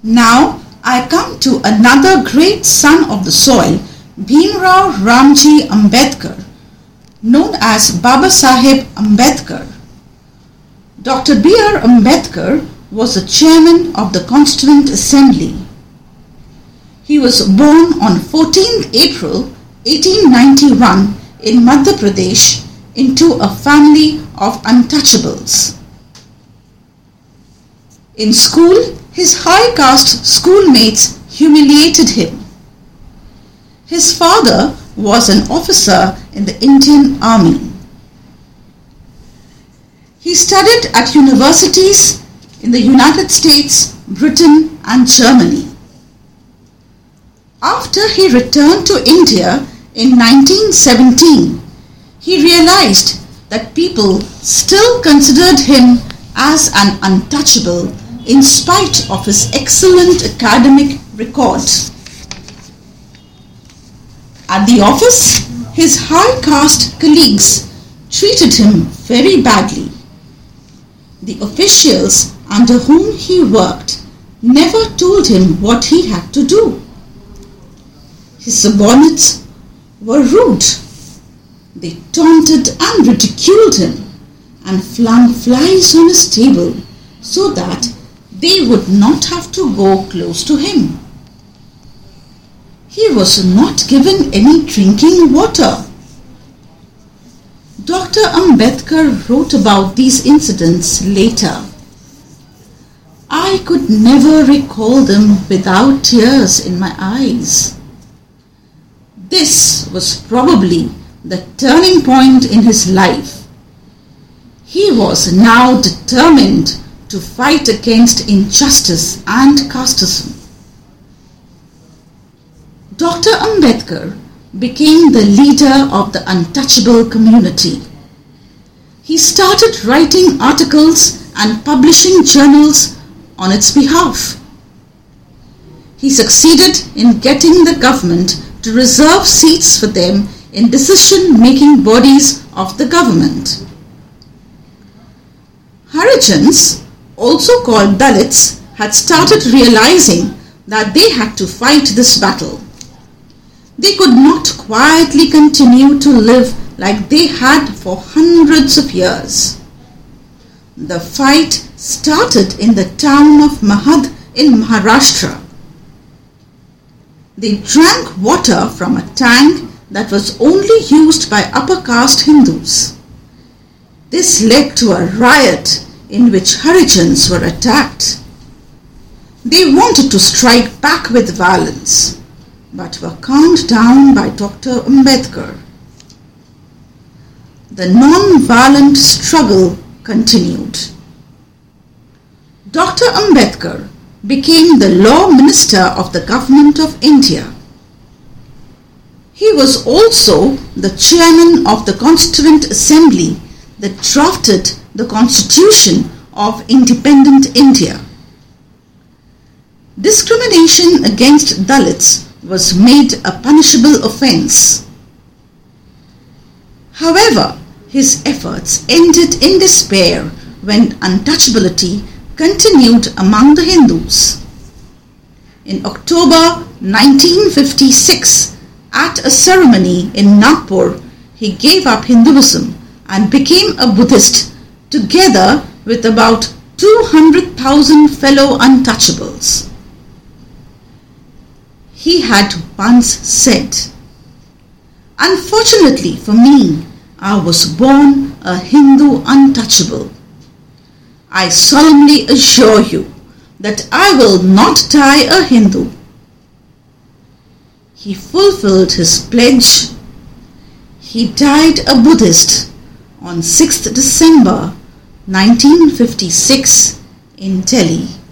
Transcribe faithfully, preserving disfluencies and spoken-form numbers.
Now I come to another great son of the soil, Bhimrao Ramji Ambedkar, known as Babasaheb Ambedkar. Doctor B R Ambedkar was the chairman of the Constituent Assembly. He was born on fourteenth April eighteen ninety-one in Madhya Pradesh into a family of untouchables. In school, his high caste schoolmates humiliated him. His father was an officer in the Indian Army. He studied at universities in the United States, Britain and Germany. After he returned to India in nineteen seventeen, he realized that people still considered him as an untouchable in spite of his excellent academic record. At the office, his high caste colleagues treated him very badly. The officials under whom he worked never told him what he had to do. His subordinates were rude. They taunted and ridiculed him and flung flies on his table so that they would not have to go close to him. He was not given any drinking water. Doctor Ambedkar wrote about these incidents later. I could never recall them without tears in my eyes. This was probably the turning point in his life. He was now determined to fight against injustice and casteism. Doctor Ambedkar became the leader of the untouchable community. He started writing articles and publishing journals on its behalf. He succeeded in getting the government to reserve seats for them in decision-making bodies of the government. Harijans, also called Dalits, had started realizing that they had to fight this battle. They could not quietly continue to live like they had for hundreds of years. The fight started in the town of Mahad in Maharashtra. They drank water from a tank that was only used by upper caste Hindus. This led to a riot in which Harijans were attacked. They wanted to strike back with violence, but were calmed down by Doctor Ambedkar. The non-violent struggle continued. Doctor Ambedkar became the Law Minister of the Government of India. He was also the chairman of the Constituent Assembly that drafted the Constitution of Independent India. Discrimination against Dalits was made a punishable offence. However, his efforts ended in despair when untouchability continued among the Hindus. In October nineteen fifty-six, at a ceremony in Nagpur, he gave up Hinduism and became a Buddhist together with about two hundred thousand fellow untouchables. He had once said, "Unfortunately for me, I was born a Hindu untouchable. I solemnly assure you that I will not die a Hindu." He fulfilled his pledge. He died a Buddhist on sixth December nineteen fifty-six in Delhi.